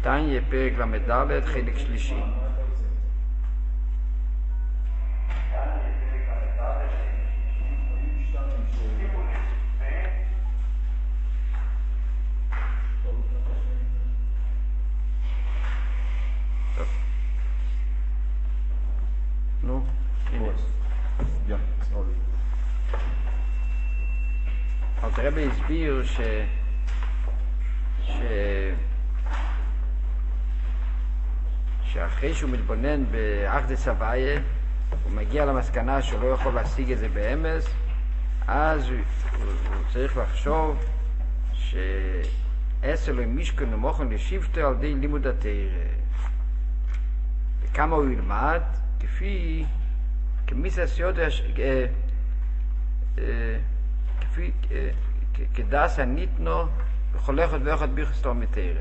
תניא פרק ל"ד חלק שלישי. נו, הנה. אלתר רבי הסביר שאחרי שהוא מתבונן באחדות הוויה, הוא מגיע למסקנה שהוא לא יכול להשיג את זה באמס, אז הוא צריך לחשוב שעשה לו משכן ומוכן לשבטו על ידי לימוד התורה. וכמה הוא ילמד? כדס הניתנו בכל אחד ואחד ביחסתו מתורה.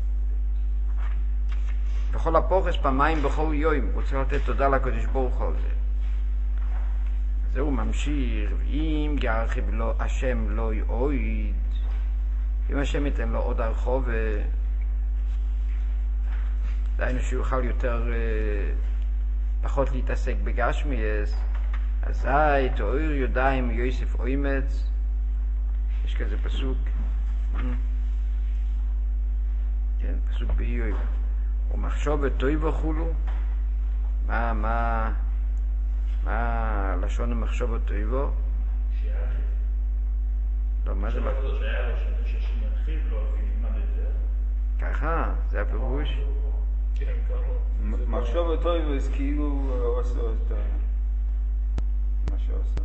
בכל הפוחס פעמיים בכל יום הוא צריך לתת תודה לקדוש ברוך הוא על זה. אז הוא ממשיך, אם ירחיב לו השם לא יועיד, אם השם ייתן לו עוד הרחוב, דיינו שיוכל יותר פחות להתעסק בגשמיאס, אזי תאיר ידיים יוסף אוימץ. יש כזה פסוק, כן, פסוק באיוב, ומחשוב טוב וכולו. מה לשון המחשוב טוב? לא, מה זה? ככה, זה הפירוש. מחשוב טוב אז כאילו עושה את מה שעושה.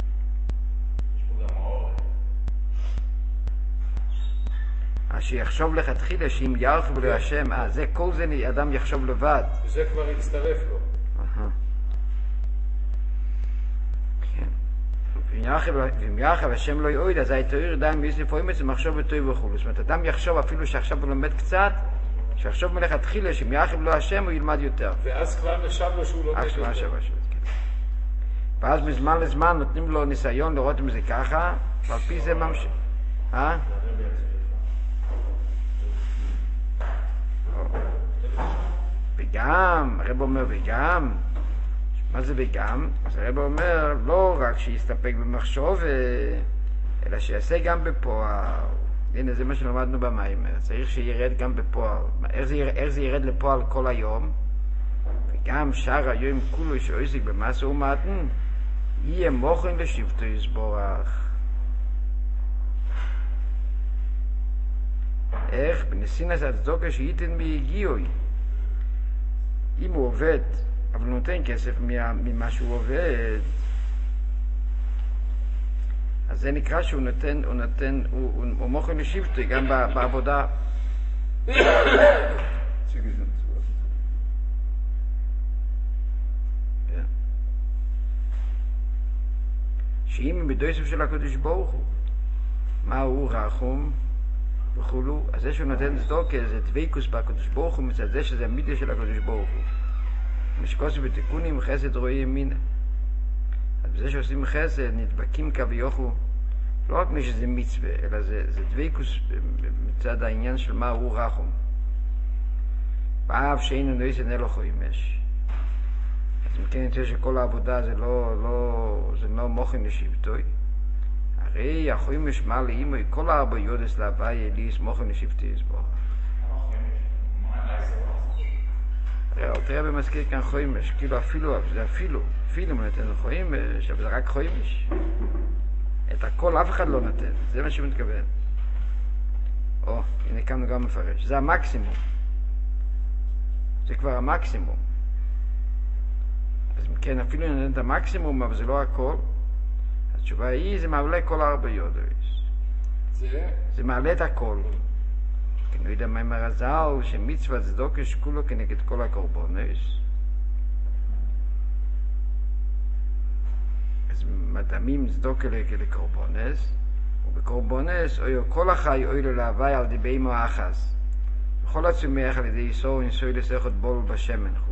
שיחשוב לכתחילה שאם ירחיב לו השם, זה כל זה אדם יחשוב לבד. וזה כבר יצטרף לו. כן. ואם ירחיב השם לא יועיד, אז תאיר ידיים יוסף אוימץ ומחשוב טוב וכו'. זאת אומרת, אדם יחשוב אפילו שעכשיו הוא לומד קצת, שיחשוב מלכתחילה שאם ירחיב לו השם הוא ילמד יותר. ואז כבר נחשב לו שהוא לומד יותר. ואז מזמן לזמן נותנים לו ניסיון לראות אם זה ככה, ועל פי זה ממשיך. וגם, הרב אומר וגם, מה זה וגם? אז הרב אומר לא רק שיסתפק במחשוב, אלא שיעשה גם בפועל. הנה, זה מה שלמדנו במיימר, צריך שירד גם בפועל. איך זה ירד לפועל כל היום? וגם שאר היום כולו שעוסק במעשה ומתן, יהיה מוכן לשבטו יסבורך. איך? בנסינס הצדוקה שייתן מיגיעוי. אם הוא עובד, אבל הוא נותן כסף ממה שהוא עובד, אז זה נקרא שהוא נותן, הוא מוכן לשבטו גם בעבודה. שאם בדויסף של הקדוש ברוך הוא, מה הוא רחום וכולו, אז זה שהוא נותן צדוקה זה דבקות בקדוש ברוך הוא, מצד זה שזה המידה של הקדוש ברוך הוא. משקוסי בתיקונים חסד רואה ימינה. אז בזה שעושים חסד נדבקים כביכול, לא רק שזה מצווה, אלא זה דבקות מצד העניין של מה הוא רחום. באב שאינו נויסן אלו חוימש. אז מכן יצא שכל העבודה זה לא מוכן לשבטוי. הרי החוימש מה לאימוי כל ארבע יודס להווי אליס מוכן לשבטי יסבור. הרי אלתר רבי מזכיר כאן חוימש, כאילו אפילו נותן חוימש, אבל זה רק חוימש. את הכל אף אחד לא נותן, זה מה שמתכוון. הנה כאן גם מפרש, זה המקסימום. זה כבר המקסימום. אז כן, אפילו נותן את המקסימום, אבל זה לא הכל. התשובה היא, זה מעלה כל ארבע יודס. זה מעלה את הכל. כי אני יודע מה עם הרזל, שמצווה צדוקה כולו כנגד כל הקורבנס. אז מדמים צדוקה לקורבנס, ובקורבנס אוי כל החי אוי לו להווי על די בימו אחס. וכל הצומח על ידי איסור ניסוי לסכות בול בשמן חולו.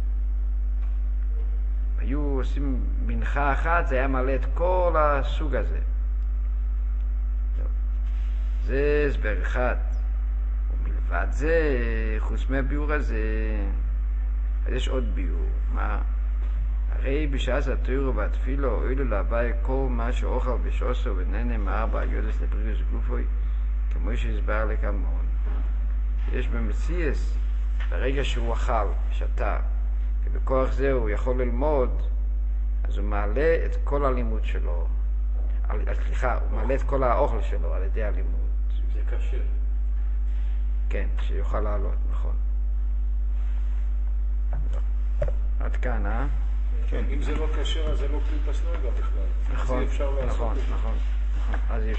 היו עושים מנחה אחת, זה היה מלא את כל הסוג הזה. זה הסבר אחד. ועד זה, חוץ מהביאור הזה, אז יש עוד ביאור. מה? הרי בשעת התורה והתפילה הועילו להווי כל מה שאוכל ושוסו ונהנה מארבע יודס לבריאוס גופוי, כמו שהסבר לכמון. יש במציאס, ברגע שהוא אכל, שתה, ובכוח זה הוא יכול ללמוד, אז הוא מעלה את כל הלימוד שלו. סליחה, הוא מעלה את כל האוכל שלו על ידי הלימוד. זה קשה. כן, שיוכל לעלות, נכון. עד כאן, אה? אם זה לא קשה, אז זה לא כלי פסנוגה בכלל. נכון, אז אי אפשר לעשות נכון, את זה. נכון. אז